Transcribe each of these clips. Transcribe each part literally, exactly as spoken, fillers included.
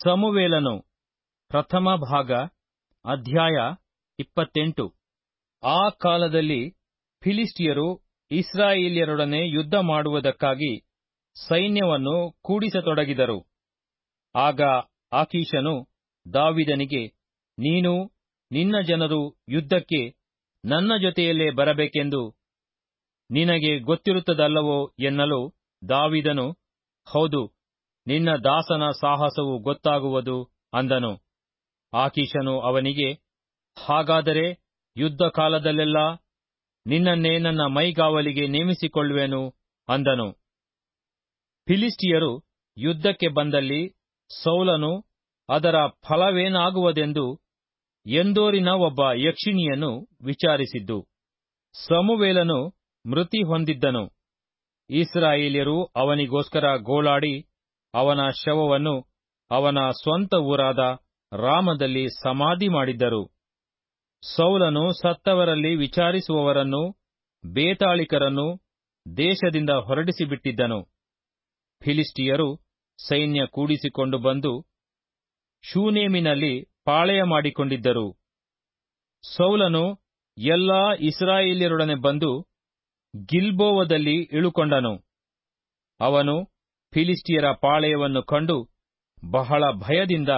ಸಮುವೇಲನು ಪ್ರಥಮ ಭಾಗ ಅಧ್ಯಾಯ ಇಪ್ಪತ್ತೆಂಟು. ಆ ಕಾಲದಲ್ಲಿ ಫಿಲಿಷ್ಟಿಯರು ಇಸ್ರಾಯೇಲ್ಯರೊಡನೆ ಯುದ್ಧ ಮಾಡುವುದಕ್ಕಾಗಿ ಸೈನ್ಯವನ್ನು ಕೂಡಿಸತೊಡಗಿದರು. ಆಗ ಆಕೀಷನು ದಾವೀದನಿಗೆ, ನೀನು ನಿನ್ನ ಜನರು ಯುದ್ಧಕ್ಕೆ ನನ್ನ ಜೊತೆಯಲ್ಲೇ ಬರಬೇಕೆಂದು ನಿನಗೆ ಗೊತ್ತಿರುತ್ತದಲ್ಲವೋ ಎನ್ನಲು, ದಾವೀದನು, ಹೌದು, ನಿನ್ನ ದಾಸನ ಸಾಹಸವು ಗೊತ್ತಾಗುವುದು ಅಂದನು. ಆಕೀಷನು ಅವನಿಗೆ, ಹಾಗಾದರೆ ಯುದ್ಧ ಕಾಲದಲ್ಲೆಲ್ಲಾ ನಿನ್ನನ್ನೇ ನನ್ನ ಮೈಗಾವಲಿಗೆ ನೇಮಿಸಿಕೊಳ್ಳುವೆನು ಅಂದನು. ಫಿಲಿಷ್ಟಿಯರು ಯುದ್ಧಕ್ಕೆ ಬಂದಲ್ಲಿ ಸೌಲನು ಅದರ ಫಲವೇನಾಗುವುದೆಂದು ಎಂದೋರಿನ ಒಬ್ಬ ಯಕ್ಷಿಣಿಯನ್ನು ವಿಚಾರಿಸಿದ್ದು. ಸಮುವೇಲನು ಮೃತಿ ಹೊಂದಿದ್ದನು. ಇಸ್ರಾಯೇಲ್ಯರು ಅವನಿಗೋಸ್ಕರ ಗೋಳಾಡಿ ಅವನ ಶವವನ್ನು ಅವನ ಸ್ವಂತ ಊರಾದ ರಾಮದಲ್ಲಿ ಸಮಾಧಿ ಮಾಡಿದ್ದರು. ಸೌಲನು ಸತ್ತವರಲ್ಲಿ ವಿಚಾರಿಸುವವರನ್ನು, ಬೇತಾಳಿಕರನ್ನು ದೇಶದಿಂದ ಹೊರಡಿಸಿಬಿಟ್ಟಿದ್ದನು. ಫಿಲಿಷ್ಟಿಯರು ಸೈನ್ಯ ಕೂಡಿಸಿಕೊಂಡು ಬಂದು ಶೂನೇಮಿನಲ್ಲಿ ಪಾಳೆಯ ಮಾಡಿಕೊಂಡಿದ್ದರು. ಸೌಲನು ಎಲ್ಲಾ ಇಸ್ರಾಯೇಲ್ಯರೊಡನೆ ಬಂದು ಗಿಲ್ಬೋವದಲ್ಲಿ ಇಳುಕೊಂಡನು. ಅವನು ಫಿಲಿಷ್ಟಿಯರ ಪಾಳೆಯವನ್ನು ಕಂಡು ಬಹಳ ಭಯದಿಂದ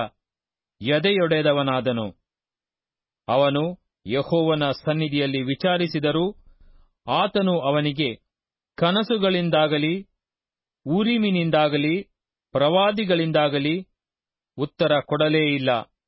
ಎದೆಯೊಡೆದವನಾದನು. ಅವನು ಯೆಹೋವನ ಸನ್ನಿಧಿಯಲ್ಲಿ ವಿಚಾರಿಸಿದರೂ ಆತನು ಅವನಿಗೆ ಕನಸುಗಳಿಂದಾಗಲಿ ಊರೀಮಿನಿಂದಾಗಲಿ ಪ್ರವಾದಿಗಳಿಂದಾಗಲಿ ಉತ್ತರ ಕೊಡಲೇ ಇಲ್ಲ.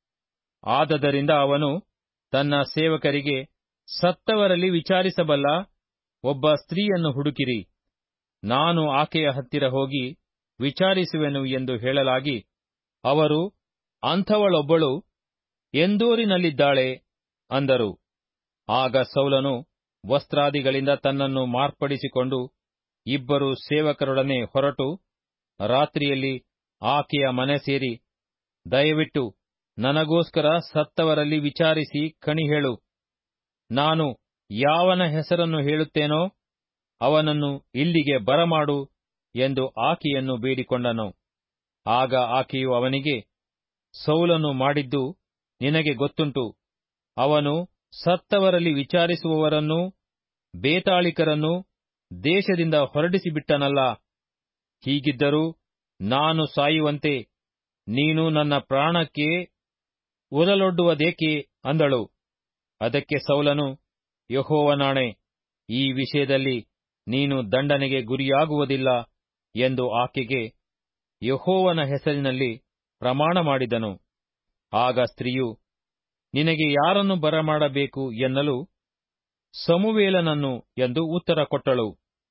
ಆದದರಿಂದ ಅವನು ತನ್ನ ಸೇವಕರಿಗೆ, ಸತ್ತವರಲ್ಲಿ ವಿಚಾರಿಸಬಲ್ಲ ಒಬ್ಬ ಸ್ತ್ರೀಯನ್ನು ಹುಡುಕಿರಿ, ನಾನು ಆಕೆಯ ಹತ್ತಿರ ಹೋಗಿ ವಿಚಾರಿಸುವೆನು ಎಂದು ಹೇಳಲಾಗಿ, ಅವರು, ಅಂಥವಳೊಬ್ಬಳು ಎಂದೋರಿನಲ್ಲಿದ್ದಾಳೆ ಅಂದರು. ಆಗ ಸೌಲನು ವಸ್ತ್ರಾದಿಗಳಿಂದ ತನ್ನನ್ನು ಮಾರ್ಪಡಿಸಿಕೊಂಡು ಇಬ್ಬರು ಸೇವಕರೊಡನೆ ಹೊರಟು ರಾತ್ರಿಯಲ್ಲಿ ಆಕೆಯ ಮನೆ ಸೇರಿ, ದಯವಿಟ್ಟು ನನಗೋಸ್ಕರ ಸತ್ತವರಲ್ಲಿ ವಿಚಾರಿಸಿ ಕಣಿಹೇಳು, ನಾನು ಯಾವನ ಹೆಸರನ್ನು ಹೇಳುತ್ತೇನೋ ಅವನನ್ನು ಇಲ್ಲಿಗೆ ಬರಮಾಡು ಎಂದು ಆಕೆಯನ್ನು ಬೇಡಿಕೊಂಡನು. ಆಗ ಆಕೆಯು ಅವನಿಗೆ, ಸೌಲನು ಮಾಡಿದ್ದು ನಿನಗೆ ಗೊತ್ತುಂಟು. ಅವನು ಸತ್ತವರಲ್ಲಿ ವಿಚಾರಿಸುವವರನ್ನೂ ಬೇತಾಳಿಕರನ್ನೂ ದೇಶದಿಂದ ಹೊರಡಿಸಿಬಿಟ್ಟನಲ್ಲ. ಹೀಗಿದ್ದರೂ ನಾನು ಸಾಯುವಂತೆ ನೀನು ನನ್ನ ಪ್ರಾಣಕ್ಕೆ ಉರಲೊಡ್ಡುವುದೇಕೆ ಅಂದಳು. ಅದಕ್ಕೆ ಸೌಲನು, ಯೆಹೋವನಾಣೆ, ಈ ವಿಷಯದಲ್ಲಿ ನೀನು ದಂಡನೆಗೆ ಗುರಿಯಾಗುವುದಿಲ್ಲ ಎಂದು ಆಕೆಗೆ ಯೆಹೋವನ ಹೆಸರಿನಲ್ಲಿ ಪ್ರಮಾಣ ಮಾಡಿದನು. ಆಗ ಸ್ತ್ರೀಯು, ನಿನಗೆ ಯಾರನ್ನು ಬರಮಾಡಬೇಕು ಎನ್ನಲು, ಸಮುವೇಲನನ್ನು ಎಂದು ಉತ್ತರ ಕೊಟ್ಟಳು.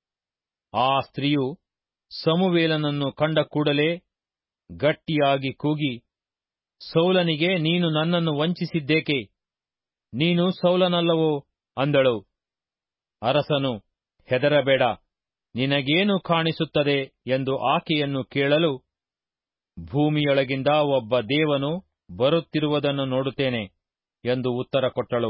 ಆ ಸ್ತ್ರೀಯು ಸಮುವೇಲನನ್ನು ಕಂಡ ಕೂಡಲೇ ಗಟ್ಟಿಯಾಗಿ ಕೂಗಿ, ಸೌಲನಿಗೆ ನೀನು ನನ್ನನ್ನು ವಂಚಿಸಿದ್ದೇಕೆ? ನೀನು ಸೌಲನಲ್ಲವೋ ಅಂದಳು. ಅರಸನು, ಹೆದರಬೇಡ, ನಿನಗೇನು ಕಾಣಿಸುತ್ತದೆ ಎಂದು ಆಕೆಯನ್ನು ಕೇಳಲು, ಭೂಮಿಯೊಳಗಿಂದ ಒಬ್ಬ ದೇವನು ಬರುತ್ತಿರುವುದನ್ನು ನೋಡುತ್ತೇನೆ ಎಂದು ಉತ್ತರ ಕೊಟ್ಟಳು.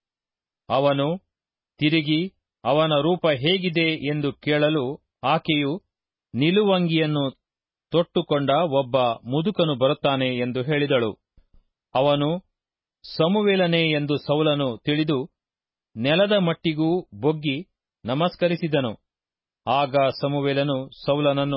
ಅವನು ತಿರುಗಿ ಅವನ ರೂಪ ಹೇಗಿದೆ ಎಂದು ಕೇಳಲು, ಆಕೆಯು, ನಿಲುವಂಗಿಯನ್ನು ತೊಟ್ಟುಕೊಂಡ ಒಬ್ಬ ಮುದುಕನು ಬರುತ್ತಾನೆ ಎಂದು ಹೇಳಿದಳು. ಅವನು ಸಮುವೇಲನೇ ಎಂದು ಸೌಲನು ತಿಳಿದು ನೆಲದ ಮಟ್ಟಿಗೂ ಬೊಗ್ಗಿ ನಮಸ್ಕರಿಸಿದನು. ಆಗ ಸಮುವೇಲನು ಸೌಲನನ್ನು,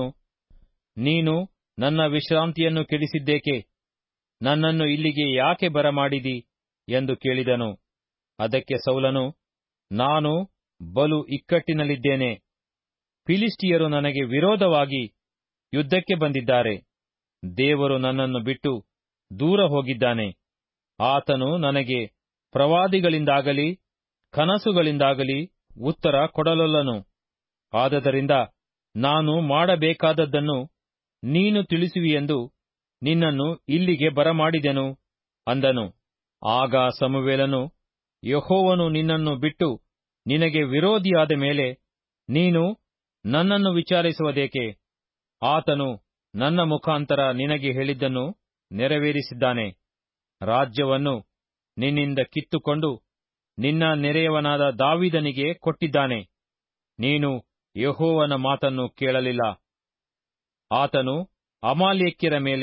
ನೀನು ನನ್ನ ವಿಶ್ರಾಂತಿಯನ್ನು ಕೆಡಿಸಿದ್ದೇಕೆ? ನನ್ನನ್ನು ಇಲ್ಲಿಗೆ ಯಾಕೆ ಬರಮಾಡಿದಿ ಎಂದು ಕೇಳಿದನು. ಅದಕ್ಕೆ ಸೌಲನು, ನಾನು ಬಲು ಇಕ್ಕಟ್ಟಿನಲ್ಲಿದ್ದೇನೆ. ಫಿಲಿಷ್ಟಿಯರು ನನಗೆ ವಿರೋಧವಾಗಿ ಯುದ್ಧಕ್ಕೆ ಬಂದಿದ್ದಾರೆ. ದೇವರು ನನ್ನನ್ನು ಬಿಟ್ಟು ದೂರ ಹೋಗಿದ್ದಾನೆ. ಆತನು ನನಗೆ ಪ್ರವಾದಿಗಳಿಂದಾಗಲಿ ಕನಸುಗಳಿಂದಾಗಲಿ ಉತ್ತರ ಕೊಡಲೊಲ್ಲನು. ಆದದರಿಂದ ನಾನು ಮಾಡಬೇಕಾದದ್ದನ್ನು ನೀನು ತಿಳಿಸುವಿಯೆಂದು ನಿನ್ನನ್ನು ಇಲ್ಲಿಗೆ ಬರಮಾಡಿದೆನು ಅಂದನು. ಆಗ ಸಮುವೇಲನು, ಯೆಹೋವನು ನಿನ್ನನ್ನು ಬಿಟ್ಟು ನಿನಗೆ ವಿರೋಧಿಯಾದ ಮೇಲೆ ನೀನು ನನ್ನನ್ನು ವಿಚಾರಿಸುವುದೇಕೆ? ಆತನು ನನ್ನ ಮುಖಾಂತರ ನಿನಗೆ ಹೇಳಿದ್ದನ್ನು ನೆರವೇರಿಸಿದ್ದಾನೆ. ರಾಜ್ಯವನ್ನು ನಿನ್ನಿಂದ ಕಿತ್ತುಕೊಂಡು ನಿನ್ನ ನೆರೆಯವನಾದ ದಾವೀದನಿಗೆ ಕೊಟ್ಟಿದ್ದಾನೆ. ನೀನು ಯೆಹೋವನ ಮಾತನ್ನು ಕೇಳಲಿಲ್ಲ. ಆತನು ಅಮಾಲೇಕ್ಯರ ಮೇಲೆ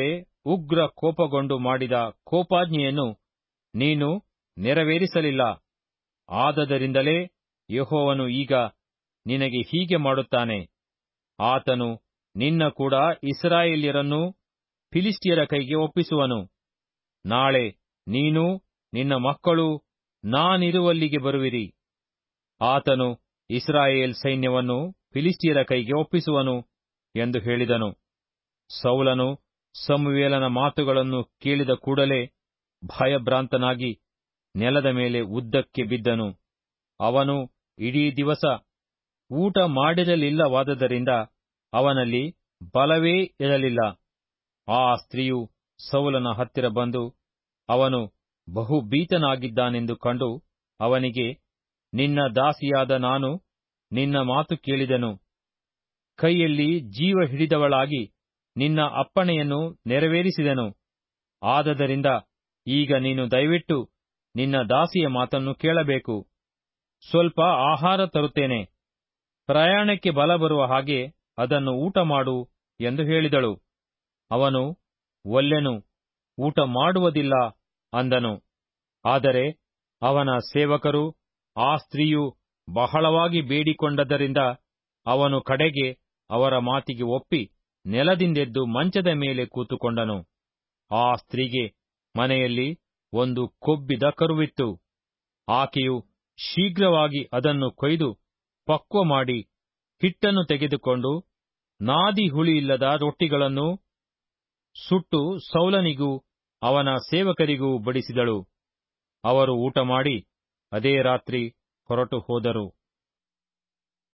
ಉಗ್ರ ಕೋಪಗೊಂಡು ಮಾಡಿದ ಕೋಪಾಜ್ಞೆಯನ್ನು ನೀನು ನೆರವೇರಿಸಲಿಲ್ಲ. ಆದದರಿಂದಲೇ ಯೆಹೋವನು ಈಗ ನಿನಗೆ ಹೀಗೆ ಮಾಡುತ್ತಾನೆ. ಆತನು ನಿನ್ನ ಕೂಡ ಇಸ್ರಾಯೇಲ್ಯರನ್ನೂ ಫಿಲಿಷ್ಟಿಯರ ಕೈಗೆ ಒಪ್ಪಿಸುವನು. ನಾಳೆ ನೀನೂ ನಿನ್ನ ಮಕ್ಕಳೂ ನಾನಿರುವಲ್ಲಿಗೆ ಬರುವಿರಿ. ಆತನು ಇಸ್ರಾಯೇಲ್ ಸೈನ್ಯವನ್ನು ಫಿಲಿಷ್ಟಿಯರ ಕೈಗೆ ಒಪ್ಪಿಸುವನು ಎಂದು ಹೇಳಿದನು. ಸೌಲನು ಸಮುವೇಲನ ಮಾತುಗಳನ್ನು ಕೇಳಿದ ಕೂಡಲೇ ಭಯಭ್ರಾಂತನಾಗಿ ನೆಲದ ಮೇಲೆ ಉದ್ದಕ್ಕೆ ಬಿದ್ದನು. ಅವನು ಇಡೀ ದಿವಸ ಊಟ ಮಾಡಿರಲಿಲ್ಲವಾದ್ದರಿಂದ ಅವನಲ್ಲಿ ಬಲವೇ ಇರಲಿಲ್ಲ. ಆ ಸ್ತ್ರೀಯು ಸೌಲನ ಹತ್ತಿರ ಬಂದು ಅವನು ಬಹುಭೀತನಾಗಿದ್ದಾನೆಂದು ಕಂಡು ಅವನಿಗೆ, ನಿನ್ನ ದಾಸಿಯಾದ ನಾನು ನಿನ್ನ ಮಾತು ಕೇಳಿದೆನು. ಕೈಯಲ್ಲಿ ಜೀವ ಹಿಡಿದವಳಾಗಿ ನಿನ್ನ ಅಪ್ಪಣೆಯನ್ನು ನೆರವೇರಿಸಿದೆನು. ಆದದರಿಂದ ಈಗ ನೀನು ದಯವಿಟ್ಟು ನಿನ್ನ ದಾಸಿಯ ಮಾತನ್ನು ಕೇಳಬೇಕು. ಸ್ವಲ್ಪ ಆಹಾರ ತರುತ್ತೇನೆ. ಪ್ರಯಾಣಕ್ಕೆ ಬಲ ಬರುವ ಹಾಗೆ ಅದನ್ನು ಊಟ ಮಾಡು ಎಂದು ಹೇಳಿದಳು. ಅವನು ಒಲ್ಲೆನು, ಊಟ ಮಾಡುವುದಿಲ್ಲ ಅಂದನು. ಆದರೆ ಅವನ ಸೇವಕರು ಆ ಸ್ತ್ರೀಯು ಬಹಳವಾಗಿ ಬೇಡಿಕೊಂಡದರಿಂದ ಅವನು ಕಡೆಗೆ ಅವರ ಮಾತಿಗೆ ಒಪ್ಪಿ ನೆಲದಿಂದೆದ್ದು ಮಂಚದ ಮೇಲೆ ಕೂತುಕೊಂಡನು. ಆ ಸ್ತ್ರೀಗೆ ಮನೆಯಲ್ಲಿ ಒಂದು ಕೊಬ್ಬಿದ ಕರುವಿತ್ತು. ಆಕೆಯು ಶೀಘ್ರವಾಗಿ ಅದನ್ನು ಕೊಯ್ದು ಪಕ್ವ ಮಾಡಿ ಹಿಟ್ಟನ್ನು ತೆಗೆದುಕೊಂಡು ನಾದಿ ಹುಳಿಯಿಲ್ಲದ ರೊಟ್ಟಿಗಳನ್ನು ಸುಟ್ಟು ಸೌಲನಿಗೂ ಅವನ ಸೇವಕರಿಗೂ ಬಡಿಸಿದಳು. ಅವರು ಊಟ ಮಾಡಿ ಅದೇ ರಾತ್ರಿ ಹೊರಟು ಹೋದರು.